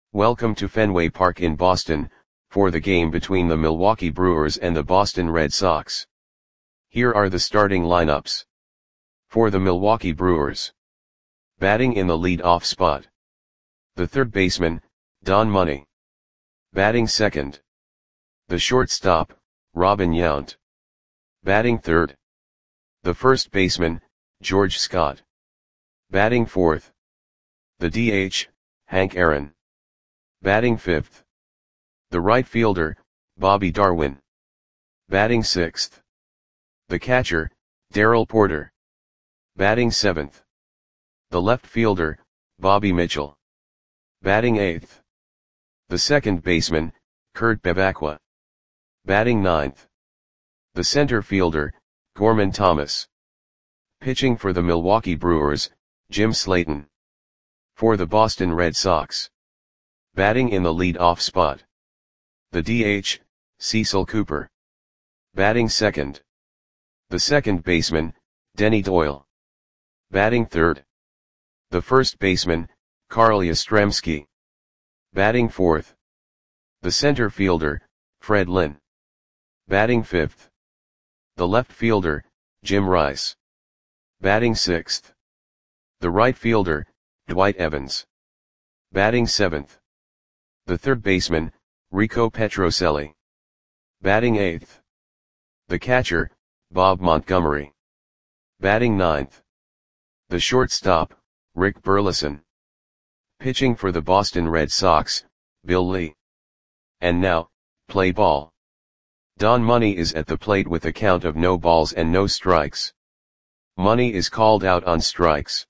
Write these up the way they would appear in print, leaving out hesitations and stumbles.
Welcome to Fenway Park in Boston, for the game between the Milwaukee Brewers and the Boston Red Sox. Here are the starting lineups. For the Milwaukee Brewers. Batting in the lead-off spot. The third baseman, Don Money. Batting second. The shortstop, Robin Yount. Batting third. The first baseman, George Scott. Batting fourth. The DH, Hank Aaron. Batting fifth. The right fielder, Bobby Darwin. Batting sixth. The catcher, Darrell Porter. Batting seventh. The left fielder, Bobby Mitchell. Batting eighth. The second baseman, Kurt Bevacqua. Batting ninth. The center fielder, Gorman Thomas. Pitching for the Milwaukee Brewers, Jim Slayton. For the Boston Red Sox. Batting in the lead-off spot. The DH, Cecil Cooper. Batting second. The second baseman, Denny Doyle. Batting third. The first baseman, Carl Yastrzemski. Batting fourth. The center fielder, Fred Lynn. Batting fifth. The left fielder, Jim Rice. Batting sixth. The right fielder, Dwight Evans. Batting seventh. The third baseman, Rico Petrocelli. Batting eighth. The catcher, Bob Montgomery. Batting ninth. The shortstop, Rick Burleson. Pitching for the Boston Red Sox, Bill Lee. And now, play ball. Don Money is at the plate with a count of no balls and no strikes. Money is called out on strikes.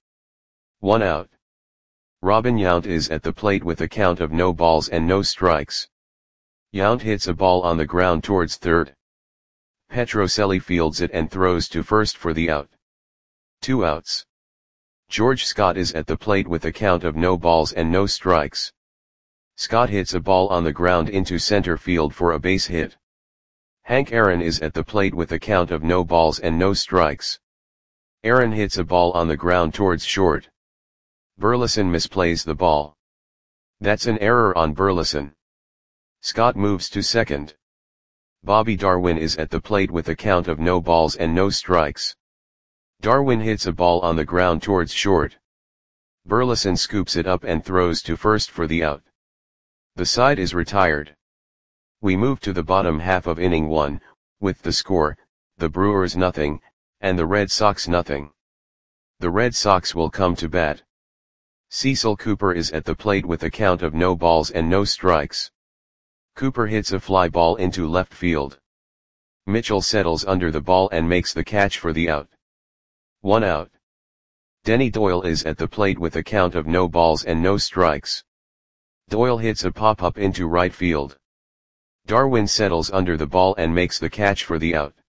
1 out. Robin Yount is at the plate with a count of no balls and no strikes. Yount hits a ball on the ground towards third. Petrocelli fields it and throws to first for the out. 2 outs. George Scott is at the plate with a count of no balls and no strikes. Scott hits a ball on the ground into center field for a base hit. Hank Aaron is at the plate with a count of no balls and no strikes. Aaron hits a ball on the ground towards short. Burleson misplays the ball. That's an error on Burleson. Scott moves to second. Bobby Darwin is at the plate with a count of no balls and no strikes. Darwin hits a ball on the ground towards short. Burleson scoops it up and throws to first for the out. The side is retired. We move to the bottom half of inning 1, with the score, the Brewers nothing, and the Red Sox nothing. The Red Sox will come to bat. Cecil Cooper is at the plate with a count of no balls and no strikes. Cooper hits a fly ball into left field. Mitchell settles under the ball and makes the catch for the out. 1 out. Denny Doyle is at the plate with a count of no balls and no strikes. Doyle hits a pop-up into right field. Darwin settles under the ball and makes the catch for the out.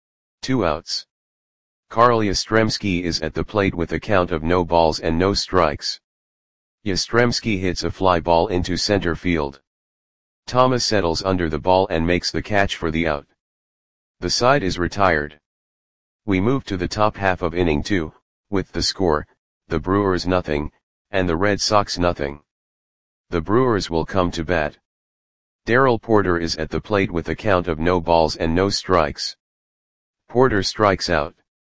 2 outs. Carl Yastrzemski is at the plate with a count of no balls and no strikes. Yastrzemski hits a fly ball into center field. Thomas settles under the ball and makes the catch for the out. The side is retired. We move to the top half of inning 2, with the score, the Brewers nothing, and the Red Sox nothing. The Brewers will come to bat. Darrell Porter is at the plate with a count of no balls and no strikes. Porter strikes out.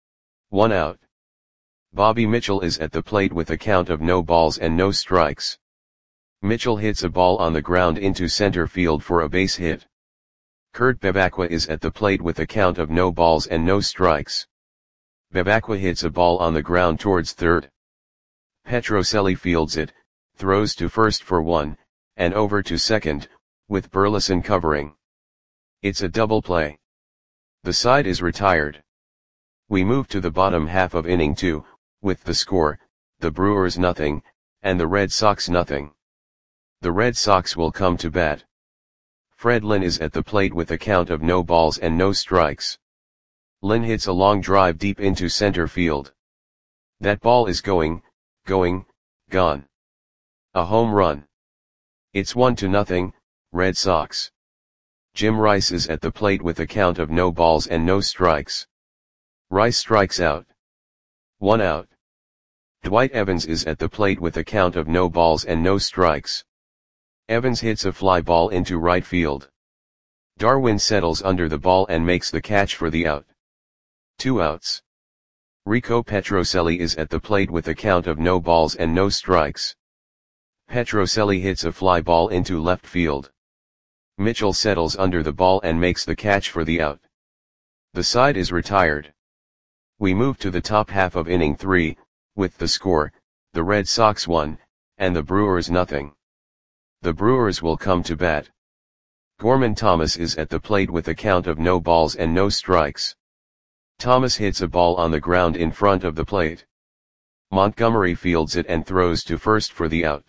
1 out. Bobby Mitchell is at the plate with a count of no balls and no strikes. Mitchell hits a ball on the ground into center field for a base hit. Kurt Bevacqua is at the plate with a count of no balls and no strikes. Bevacqua hits a ball on the ground towards third. Petrocelli fields it, throws to first for 1, and over to second, with Burleson covering. It's a double play. The side is retired. We move to the bottom half of inning 2, with the score, the Brewers nothing, and the Red Sox nothing. The Red Sox will come to bat. Fred Lynn is at the plate with a count of no balls and no strikes. Lynn hits a long drive deep into center field. That ball is gone. A home run. It's 1-0, Red Sox. Jim Rice is at the plate with a count of no balls and no strikes. Rice strikes out. 1 out. Dwight Evans is at the plate with a count of no balls and no strikes. Evans hits a fly ball into right field. Darwin settles under the ball and makes the catch for the out. 2 outs. Rico Petrocelli is at the plate with a count of no balls and no strikes. Petrocelli hits a fly ball into left field. Mitchell settles under the ball and makes the catch for the out. The side is retired. We move to the top half of inning 3, with the score, the Red Sox 1, and the Brewers nothing. The Brewers will come to bat. Gorman Thomas is at the plate with a count of no balls and no strikes. Thomas hits a ball on the ground in front of the plate. Montgomery fields it and throws to first for the out.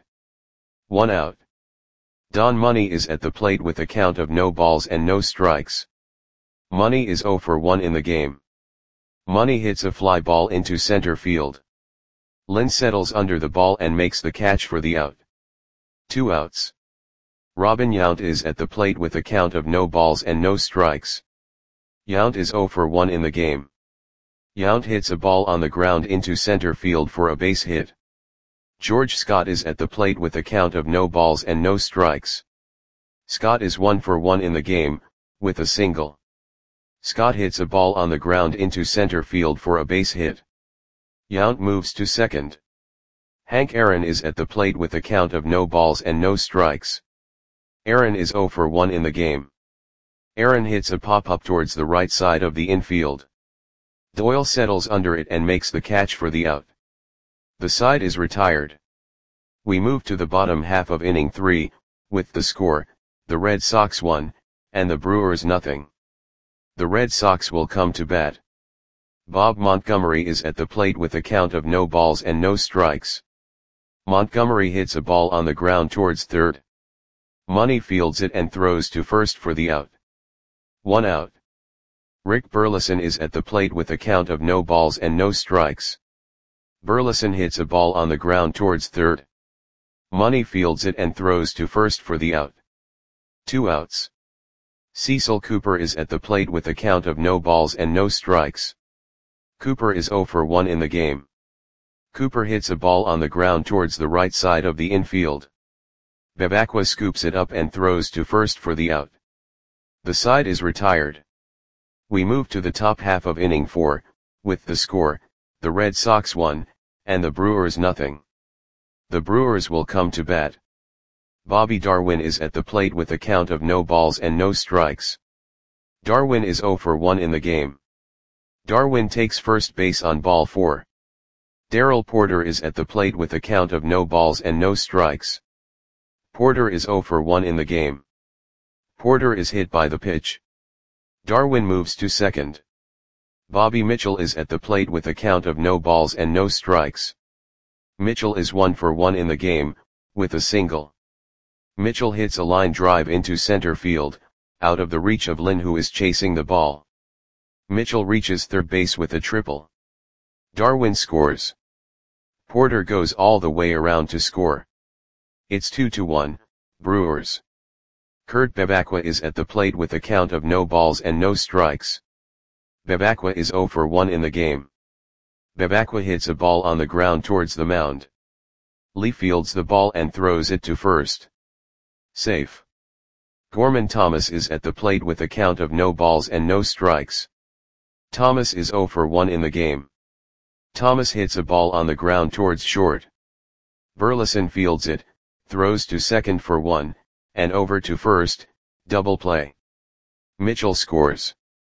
1 out. Don Money is at the plate with a count of no balls and no strikes. Money is 0 for 1 in the game. Money hits a fly ball into center field. Lynn settles under the ball and makes the catch for the out. 2 outs. Robin Yount is at the plate with a count of no balls and no strikes. Yount is 0 for 1 in the game. Yount hits a ball on the ground into center field for a base hit. George Scott is at the plate with a count of no balls and no strikes. Scott is 1 for 1 in the game, with a single. Scott hits a ball on the ground into center field for a base hit. Yount moves to second. Hank Aaron is at the plate with a count of no balls and no strikes. Aaron is 0 for 1 in the game. Aaron hits a pop-up towards the right side of the infield. Doyle settles under it and makes the catch for the out. The side is retired. We move to the bottom half of inning 3, with the score, the Red Sox 1, and the Brewers nothing. The Red Sox will come to bat. Bob Montgomery is at the plate with a count of no balls and no strikes. Montgomery hits a ball on the ground towards third. Money fields it and throws to first for the out. 1 out. Rick Burleson is at the plate with a count of no balls and no strikes. Burleson hits a ball on the ground towards third. Money fields it and throws to first for the out. 2 outs. Cecil Cooper is at the plate with a count of no balls and no strikes. Cooper is 0 for 1 in the game. Cooper hits a ball on the ground towards the right side of the infield. Bevacqua scoops it up and throws to first for the out. The side is retired. We move to the top half of inning 4, with the score, the Red Sox 1, and the Brewers nothing. The Brewers will come to bat. Bobby Darwin is at the plate with a count of no balls and no strikes. Darwin is 0 for 1 in the game. Darwin takes first base on ball 4. Darrell Porter is at the plate with a count of no balls and no strikes. Porter is 0 for 1 in the game. Porter is hit by the pitch. Darwin moves to second. Bobby Mitchell is at the plate with a count of no balls and no strikes. Mitchell is 1 for 1 in the game, with a single. Mitchell hits a line drive into center field, out of the reach of Lynn, who is chasing the ball. Mitchell reaches third base with a triple. Darwin scores. Porter goes all the way around to score. It's 2-1, Brewers. Kurt Bevacqua is at the plate with a count of no balls and no strikes. Bevacqua is 0 for 1 in the game. Bevacqua hits a ball on the ground towards the mound. Lee fields the ball and throws it to first. Safe. Gorman Thomas is at the plate with a count of no balls and no strikes. Thomas is 0 for 1 in the game. Thomas hits a ball on the ground towards short. Burleson fields it, throws to second for 1, and over to first, double play. Mitchell scores.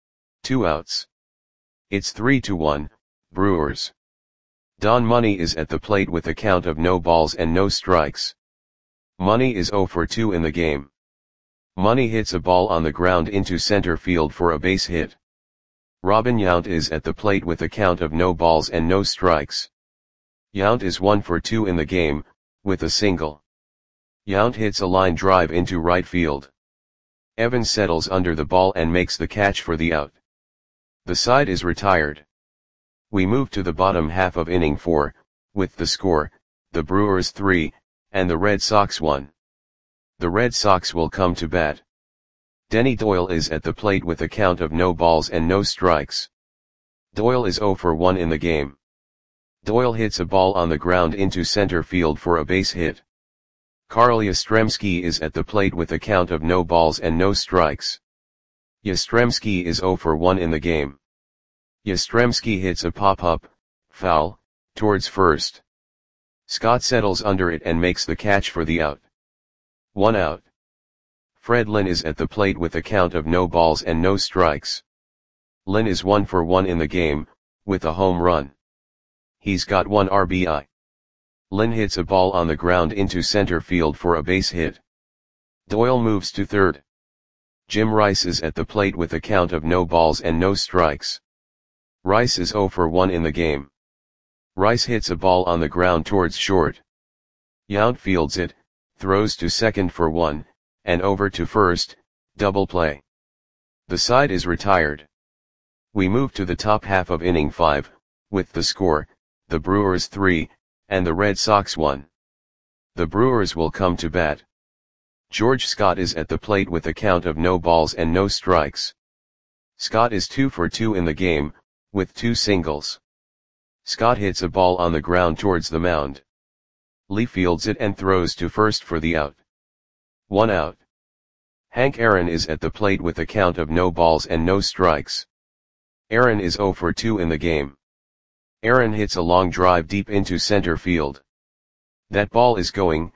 2 outs. It's 3-1, Brewers. Don Money is at the plate with a count of no balls and no strikes. Money is 0 for 2 in the game. Money hits a ball on the ground into center field for a base hit. Robin Yount is at the plate with a count of no balls and no strikes. Yount is 1 for 2 in the game, with a single. Yount hits a line drive into right field. Evans settles under the ball and makes the catch for the out. The side is retired. We move to the bottom half of inning 4, with the score, the Brewers 3, and the Red Sox 1. The Red Sox will come to bat. Denny Doyle is at the plate with a count of no balls and no strikes. Doyle is 0 for 1 in the game. Doyle hits a ball on the ground into center field for a base hit. Karl Yastrzemski is at the plate with a count of no balls and no strikes. Yastrzemski is 0 for 1 in the game. Yastrzemski hits a pop-up, foul, towards first. Scott settles under it and makes the catch for the out. 1 out. Fred Lynn is at the plate with a count of no balls and no strikes. Lynn is 1 for 1 in the game, with a home run. He's got 1 RBI. Lynn hits a ball on the ground into center field for a base hit. Doyle moves to third. Jim Rice is at the plate with a count of no balls and no strikes. Rice is 0 for 1 in the game. Rice hits a ball on the ground towards short. Yount fields it, throws to second for 1, and over to first, double play. The side is retired. We move to the top half of inning 5, with the score, the Brewers 3, and the Red Sox 1. The Brewers will come to bat. George Scott is at the plate with a count of no balls and no strikes. Scott is 2 for 2 in the game, with 2 singles. Scott hits a ball on the ground towards the mound. Lee fields it and throws to first for the out. 1 out. Hank Aaron is at the plate with a count of no balls and no strikes. Aaron is 0 for 2 in the game. Aaron hits a long drive deep into center field. That ball is gone.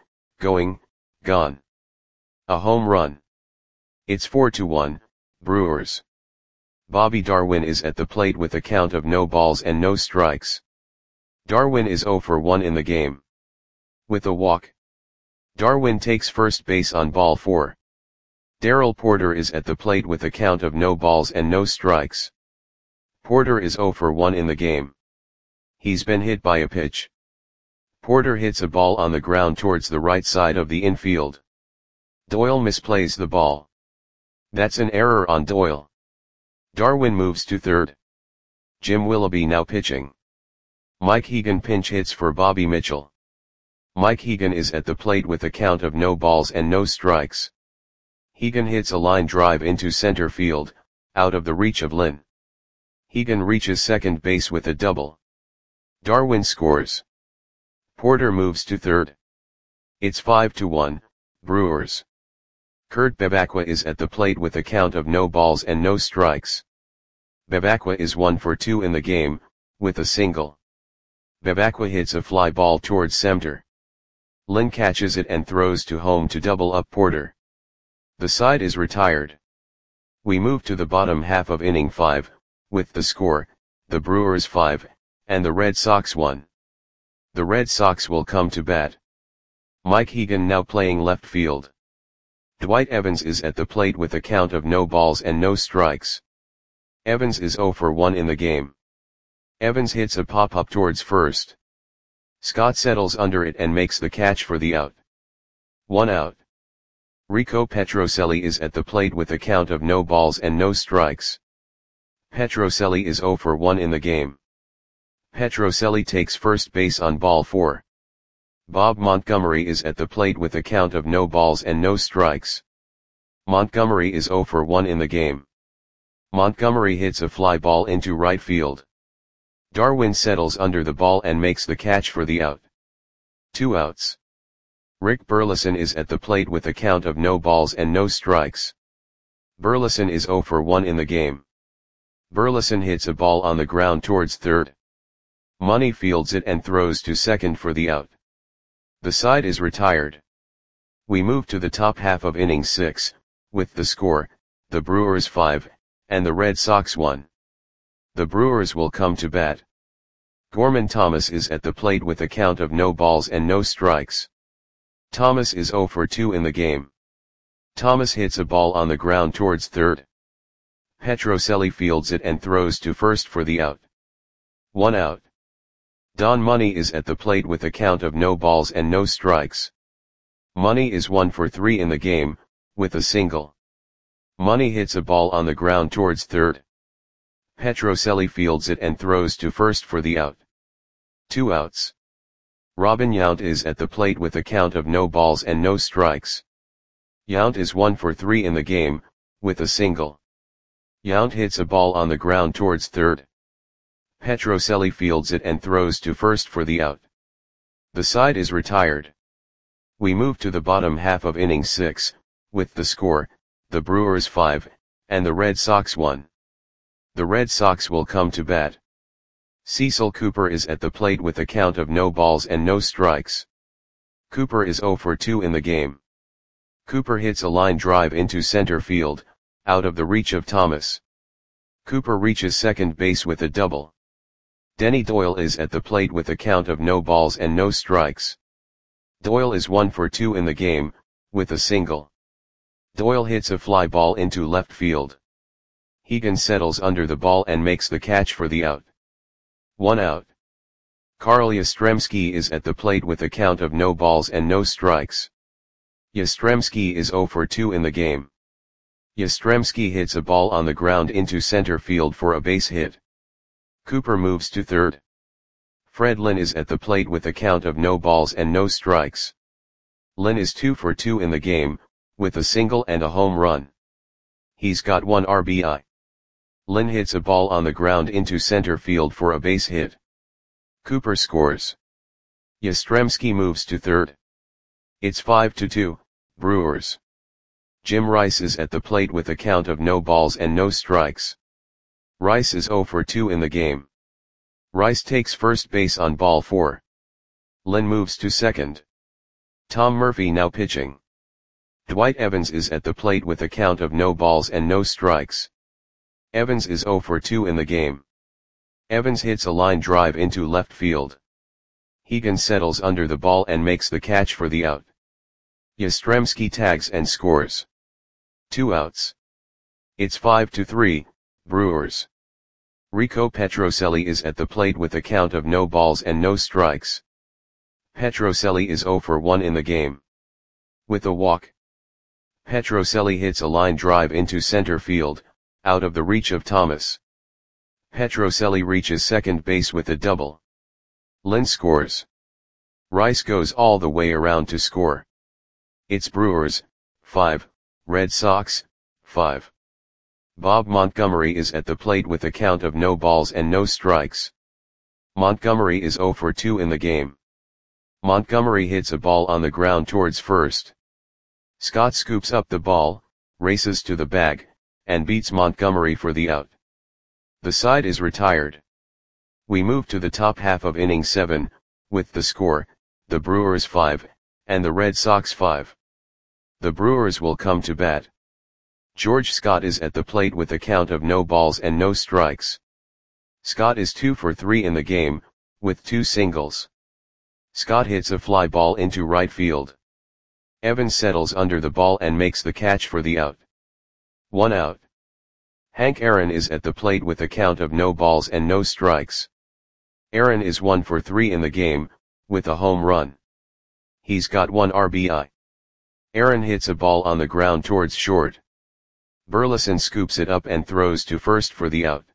A home run. It's 4-1, Brewers. Bobby Darwin is at the plate with a count of no balls and no strikes. Darwin is 0 for 1 in the game. With a walk. Darwin takes first base on ball 4. Darrell Porter is at the plate with a count of no balls and no strikes. Porter is 0 for 1 in the game. He's been hit by a pitch. Porter hits a ball on the ground towards the right side of the infield. Doyle misplays the ball. That's an error on Doyle. Darwin moves to third. Jim Willoughby now pitching. Mike Hegan pinch hits for Bobby Mitchell. Mike Hegan is at the plate with a count of no balls and no strikes. Hegan hits a line drive into center field, out of the reach of Lynn. Hegan reaches second base with a double. Darwin scores. Porter moves to third. It's 5-1, Brewers. Kurt Bevacqua is at the plate with a count of no balls and no strikes. Bevacqua is 1 for 2 in the game, with a single. Bevacqua hits a fly ball towards center. Lynn catches it and throws to home to double up Porter. The side is retired. We move to the bottom half of inning 5, with the score, the Brewers 5, and the Red Sox 1. The Red Sox will come to bat. Mike Hegan now playing left field. Dwight Evans is at the plate with a count of no balls and no strikes. Evans is 0 for 1 in the game. Evans hits a pop-up towards first. Scott settles under it and makes the catch for the out. 1 out. Rico Petrocelli is at the plate with a count of no balls and no strikes. Petrocelli is 0 for 1 in the game. Petrocelli takes first base on ball 4. Bob Montgomery is at the plate with a count of no balls and no strikes. Montgomery is 0 for 1 in the game. Montgomery hits a fly ball into right field. Darwin settles under the ball and makes the catch for the out. 2 outs. Rick Burleson is at the plate with a count of no balls and no strikes. Burleson is 0 for 1 in the game. Burleson hits a ball on the ground towards third. Money fields it and throws to second for the out. The side is retired. We move to the top half of inning 6, with the score, the Brewers 5, and the Red Sox 1. The Brewers will come to bat. Gorman Thomas is at the plate with a count of no balls and no strikes. Thomas is 0 for 2 in the game. Thomas hits a ball on the ground towards third. Petrocelli fields it and throws to first for the out. 1 out. Don Money is at the plate with a count of no balls and no strikes. Money is 1 for 3 in the game, with a single. Money hits a ball on the ground towards third. Petrocelli fields it and throws to first for the out. 2 outs. Robin Yount is at the plate with a count of no balls and no strikes. Yount is 1 for 3 in the game, with a single. Yount hits a ball on the ground towards third. Petrocelli fields it and throws to first for the out. The side is retired. We move to the bottom half of inning 6, with the score, the Brewers 5, and the Red Sox 1. The Red Sox will come to bat. Cecil Cooper is at the plate with a count of no balls and no strikes. Cooper is 0 for 2 in the game. Cooper hits a line drive into center field, out of the reach of Thomas. Cooper reaches second base with a double. Denny Doyle is at the plate with a count of no balls and no strikes. Doyle is 1 for 2 in the game, with a single. Doyle hits a fly ball into left field. Hegan settles under the ball and makes the catch for the out. 1 out. Carl Yastrzemski is at the plate with a count of no balls and no strikes. Yastrzemski is 0 for 2 in the game. Yastrzemski hits a ball on the ground into center field for a base hit. Cooper moves to third. Fred Lynn is at the plate with a count of no balls and no strikes. Lynn is 2 for 2 in the game, with a single and a home run. He's got 1 RBI. Lynn hits a ball on the ground into center field for a base hit. Cooper scores. Yastrzemski moves to third. It's 5-2, Brewers. Jim Rice is at the plate with a count of no balls and no strikes. Rice is 0 for 2 in the game. Rice takes first base on ball 4. Lynn moves to second. Tom Murphy now pitching. Dwight Evans is at the plate with a count of no balls and no strikes. Evans is 0 for 2 in the game. Evans hits a line drive into left field. Hegan settles under the ball and makes the catch for the out. Yastrzemski tags and scores. 2 outs. It's 5-3, Brewers. Rico Petrocelli is at the plate with a count of no balls and no strikes. Petrocelli is 0 for 1 in the game. With a walk. Petrocelli hits a line drive into center field, out of the reach of Thomas. Petrocelli reaches second base with a double. Lynn scores. Rice goes all the way around to score. It's Brewers, 5, Red Sox, 5. Bob Montgomery is at the plate with a count of no balls and no strikes. Montgomery is 0 for 2 in the game. Montgomery hits a ball on the ground towards first. Scott scoops up the ball, races to the bag, and beats Montgomery for the out. The side is retired. We move to the top half of inning 7, with the score, the Brewers 5, and the Red Sox 5. The Brewers will come to bat. George Scott is at the plate with a count of no balls and no strikes. Scott is 2 for 3 in the game, with 2 singles. Scott hits a fly ball into right field. Evans settles under the ball and makes the catch for the out. 1 out. Hank Aaron is at the plate with a count of no balls and no strikes. Aaron is 1 for 3 in the game, with a home run. He's got 1 RBI. Aaron hits a ball on the ground towards short. Burleson scoops it up and throws to first for the out.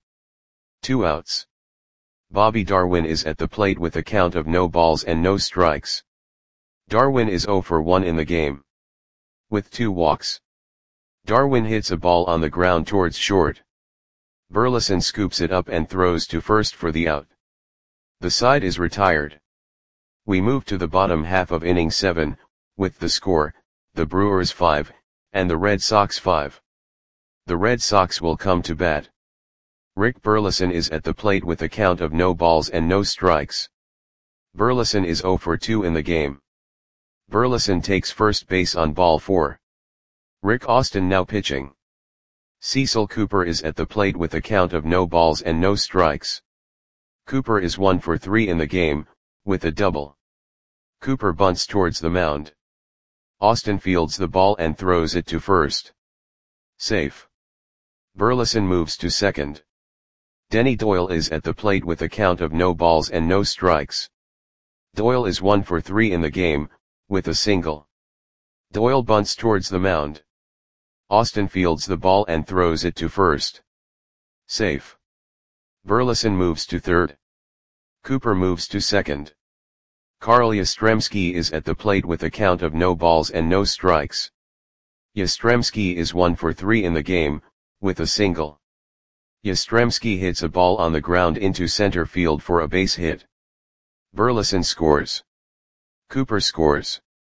2 outs. Bobby Darwin is at the plate with a count of no balls and no strikes. Darwin is 0 for 1 in the game. With 2 walks. Darwin hits a ball on the ground towards short. Burleson scoops it up and throws to first for the out. The side is retired. We move to the bottom half of inning 7, with the score, the Brewers 5, and the Red Sox 5. The Red Sox will come to bat. Rick Burleson is at the plate with a count of no balls and no strikes. Burleson is 0 for 2 in the game. Burleson takes first base on ball 4. Rick Austin now pitching. Cecil Cooper is at the plate with a count of no balls and no strikes. Cooper is 1 for 3 in the game, with a double. Cooper bunts towards the mound. Austin fields the ball and throws it to first. Safe. Burleson moves to second. Denny Doyle is at the plate with a count of no balls and no strikes. Doyle is 1 for 3 in the game, with a single. Doyle bunts towards the mound. Austin fields the ball and throws it to first. Safe. Burleson moves to third. Cooper moves to second. Carl Yastrzemski is at the plate with a count of no balls and no strikes. Yastrzemski is 1 for 3 in the game, with a single. Yastrzemski hits a ball on the ground into center field for a base hit. Burleson scores. Cooper scores.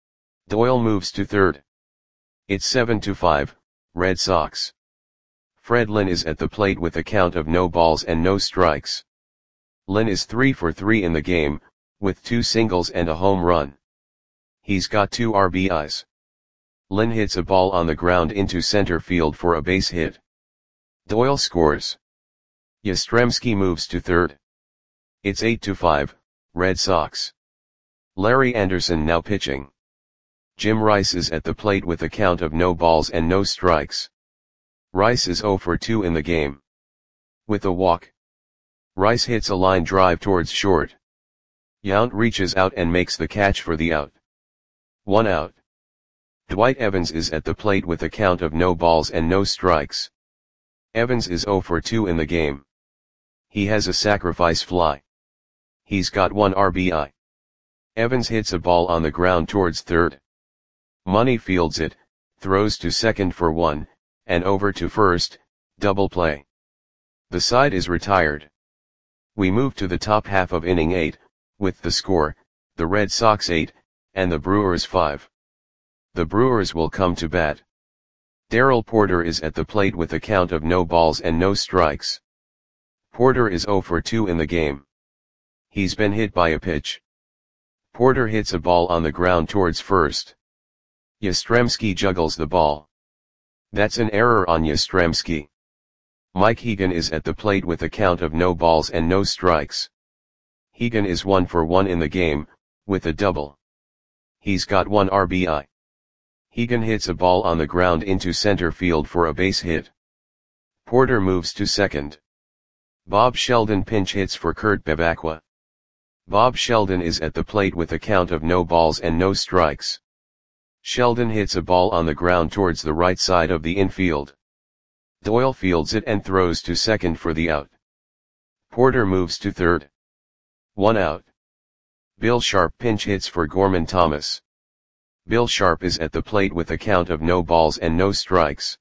Doyle moves to third. It's 7-5, Red Sox. Fred Lynn is at the plate with a count of no balls and no strikes. Lynn is 3 for 3 in the game, with 2 singles and a home run. He's got 2 RBIs. Lynn hits a ball on the ground into center field for a base hit. Doyle scores. Yastrzemski moves to third. It's 8-5, Red Sox. Larry Anderson now pitching. Jim Rice is at the plate with a count of no balls and no strikes. Rice is 0 for 2 in the game. With a walk, Rice hits a line drive towards short. Yount reaches out and makes the catch for the out. 1 out. Dwight Evans is at the plate with a count of no balls and no strikes. Evans is 0 for 2 in the game. He has a sacrifice fly. He's got 1 RBI. Evans hits a ball on the ground towards third. Money fields it, throws to second for 1, and over to first, double play. The side is retired. We move to the top half of inning 8, with the score, the Red Sox 8, and the Brewers 5. The Brewers will come to bat. Darrell Porter is at the plate with a count of no balls and no strikes. Porter is 0 for 2 in the game. He's been hit by a pitch. Porter hits a ball on the ground towards first. Yastrzemski juggles the ball. That's an error on Yastrzemski. Mike Hegan is at the plate with a count of no balls and no strikes. Hegan is 1 for 1 in the game, with a double. He's got 1 RBI. Hegan hits a ball on the ground into center field for a base hit. Porter moves to second. Bob Sheldon pinch hits for Kurt Bevacqua. Bob Sheldon is at the plate with a count of no balls and no strikes. Sheldon hits a ball on the ground towards the right side of the infield. Doyle fields it and throws to second for the out. Porter moves to third. 1 out. Bill Sharp pinch hits for Gorman Thomas. Bill Sharp is at the plate with a count of no balls and no strikes.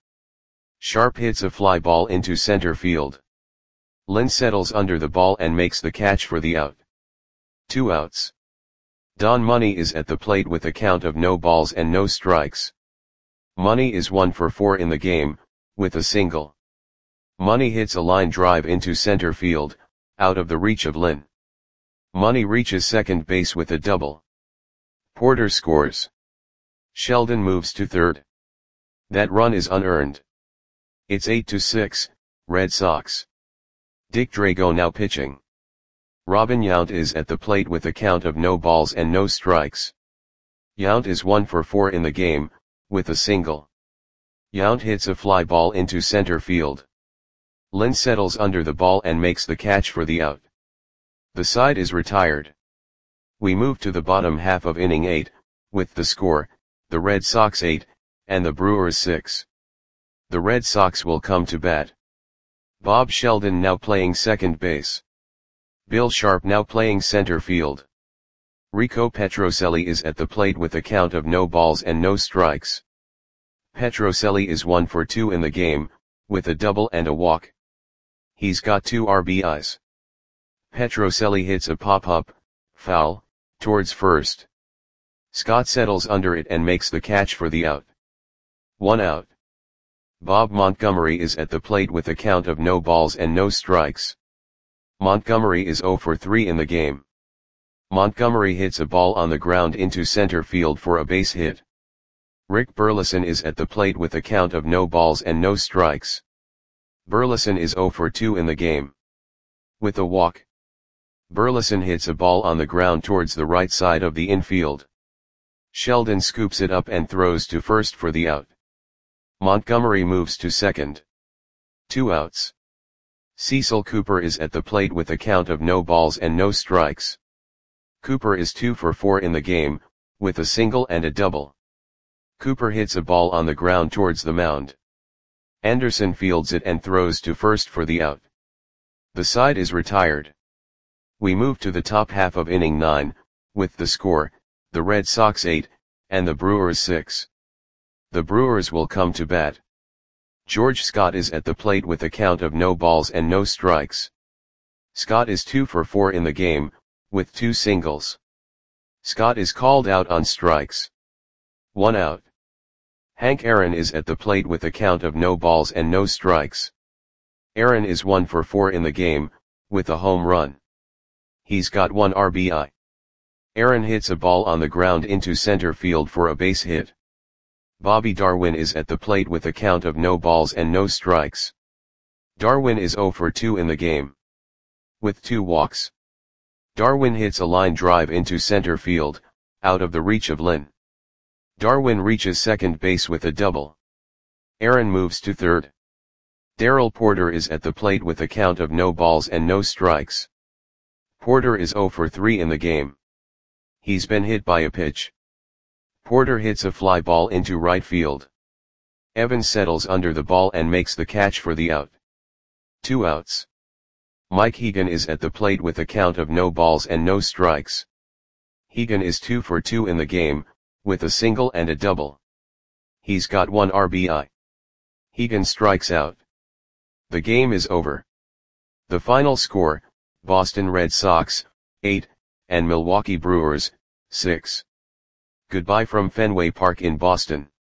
Sharp hits a fly ball into center field. Lynn settles under the ball and makes the catch for the out. 2 outs. Don Money is at the plate with a count of no balls and no strikes. Money is 1 for 4 in the game, with a single. Money hits a line drive into center field, out of the reach of Lynn. Money reaches second base with a double. Porter scores. Sheldon moves to third. That run is unearned. It's 8-6, Red Sox. Dick Drago now pitching. Robin Yount is at the plate with a count of no balls and no strikes. Yount is 1 for 4 in the game, with a single. Yount hits a fly ball into center field. Lynn settles under the ball and makes the catch for the out. The side is retired. We move to the bottom half of inning 8, with the score, the Red Sox 8, and the Brewers 6. The Red Sox will come to bat. Bob Sheldon now playing second base. Bill Sharp now playing center field. Rico Petrocelli is at the plate with a count of no balls and no strikes. Petrocelli is 1 for 2 in the game, with a double and a walk. He's got 2 RBIs. Petrocelli hits a pop-up, foul, towards first. Scott settles under it and makes the catch for the out. 1 out. Bob Montgomery is at the plate with a count of no balls and no strikes. Montgomery is 0 for 3 in the game. Montgomery hits a ball on the ground into center field for a base hit. Rick Burleson is at the plate with a count of no balls and no strikes. Burleson is 0 for 2 in the game. With a walk, Burleson hits a ball on the ground towards the right side of the infield. Sheldon scoops it up and throws to first for the out. Montgomery moves to second. 2 outs. Cecil Cooper is at the plate with a count of no balls and no strikes. Cooper is 2 for 4 in the game, with a single and a double. Cooper hits a ball on the ground towards the mound. Anderson fields it and throws to first for the out. The side is retired. We move to the top half of inning 9, with the score, the Red Sox 8, and the Brewers 6. The Brewers will come to bat. George Scott is at the plate with a count of no balls and no strikes. Scott is 2 for 4 in the game, with 2 singles. Scott is called out on strikes. 1 out. Hank Aaron is at the plate with a count of no balls and no strikes. Aaron is 1 for 4 in the game, with a home run. He's got 1 RBI. Aaron hits a ball on the ground into center field for a base hit. Bobby Darwin is at the plate with a count of no balls and no strikes. Darwin is 0 for 2 in the game, with 2 walks. Darwin hits a line drive into center field, out of the reach of Lynn. Darwin reaches second base with a double. Aaron moves to third. Darrell Porter is at the plate with a count of no balls and no strikes. Porter is 0 for 3 in the game. He's been hit by a pitch. Porter hits a fly ball into right field. Evans settles under the ball and makes the catch for the out. 2 outs. Mike Hegan is at the plate with a count of no balls and no strikes. Hegan is 2 for 2 in the game, with a single and a double. He's got 1 RBI. Hegan strikes out. The game is over. The final score, Boston Red Sox, 8, and Milwaukee Brewers, 6. Goodbye from Fenway Park in Boston.